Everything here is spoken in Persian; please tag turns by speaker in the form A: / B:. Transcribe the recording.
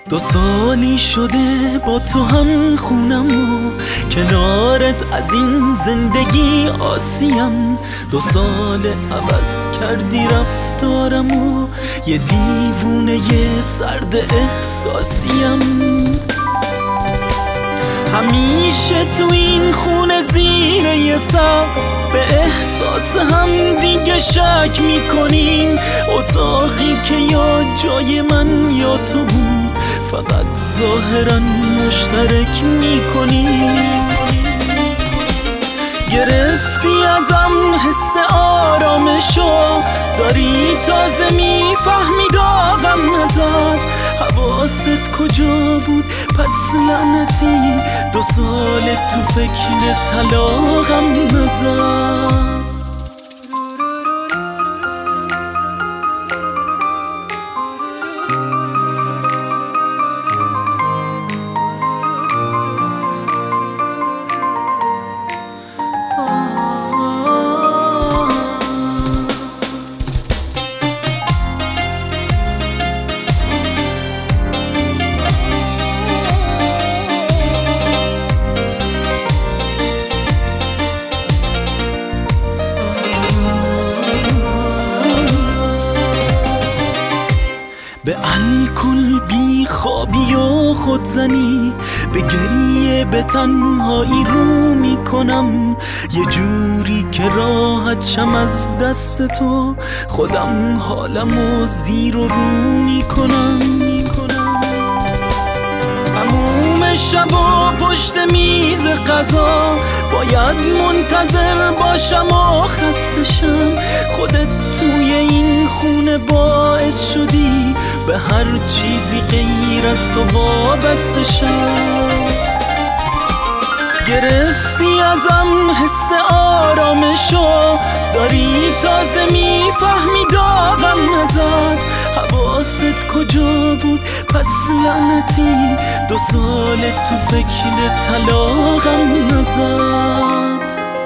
A: 2 سالی شده با تو هم خونم و کنارت از این زندگی آسیم. 2 سال عوض کردی رفتارم و یه دیوونه سرد احساسیم. همیشه تو این خونه زیر یه سقف به احساس هم دیگه شک میکنیم. اتاقی که یا جای من یا تو بود فقط ظاهرا مشترک میکنیم. گرفتی ازم حس آرامشو، داری تازه میفهمی داغم ازت. حواست کجا بود پس لعنتی، 2 سال تو فکر طلاقم ازت. به الکل بی خوابی و خودزنی، به گریه به تنهایی رو میکنم. یه جوری که راحت شم از دست تو، خودم حالمو زیر و رو میکنم. تموم شبا پشت میز غذا باید منتظر باشم و خسته شم. خودت توی این خونه باعث شدی به هر چیزی غیر از تو وابسته شم. گرفتی ازم حس آرامشو، داری تازه میفهمی داغم ازت. حواست کجا بود پس لعنتی، 2 سال تو فکر طلاقم ازت.